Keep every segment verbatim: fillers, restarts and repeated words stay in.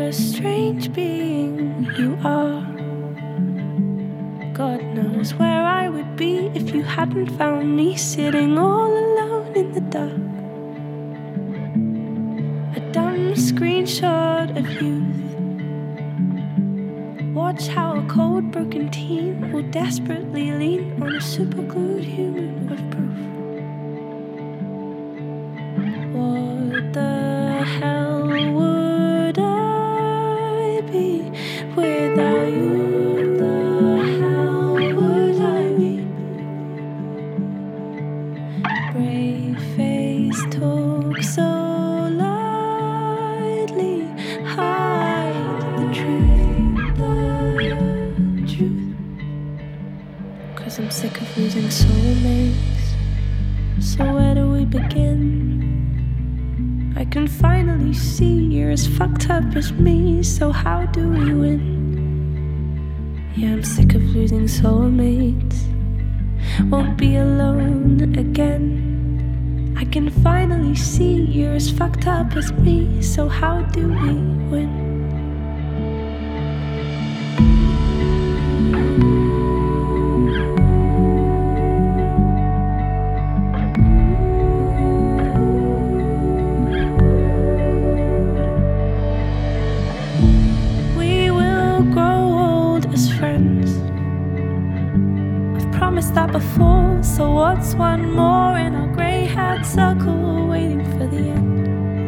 a strange being you are. God knows where I would be if you hadn't found me sitting all alone in the dark. A dumb screenshot of youth. Watch how a cold, broken teen will desperately lean on a superglued human of proof. What the hell would I be without you? The hell would I be? Brave face talk so lightly, hide the truth, the truth. Cause I'm sick of losing soulmates. So where do we begin? I can finally see you're as fucked up as me, so how do we win? Yeah, I'm sick of losing soulmates. Won't be alone again. I can finally see you're as fucked up as me, so how do we win? Promised that before, so what's one more in our grey-haired circle waiting for the end?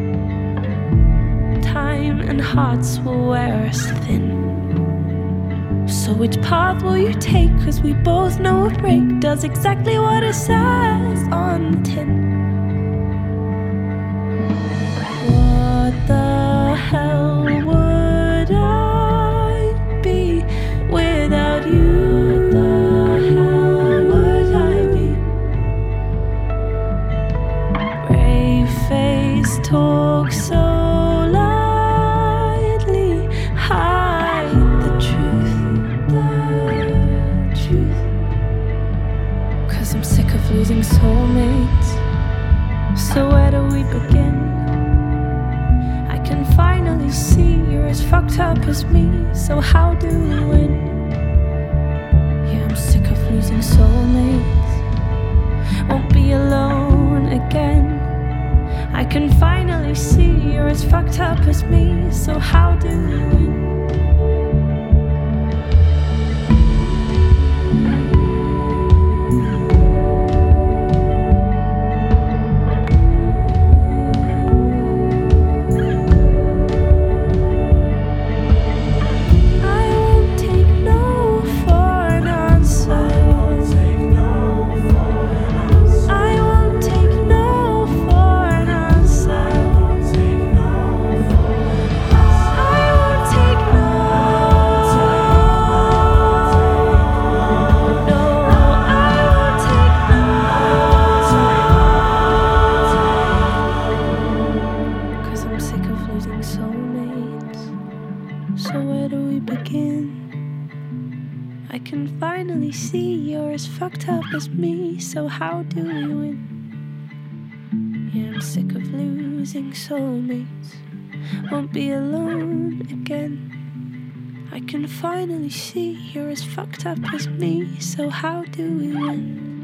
Time and hearts will wear us thin. So which path will you take? Cause we both know a break does exactly what it says on the tin. What the hell would I be without you? Talk so lightly, hide the truth, the truth. Cause I'm sick of losing soulmates. So where do we begin? I can finally see you're as fucked up as me, so how do we win? Yeah, I'm sick of losing soulmates. Won't be alone again. I can finally see you're as fucked up as me, so how do we win? So where do we begin? I can finally see you're as fucked up as me, so how do we win? Yeah, I'm sick of losing soulmates. Won't be alone again. I can finally see you're as fucked up as me, so how do we win?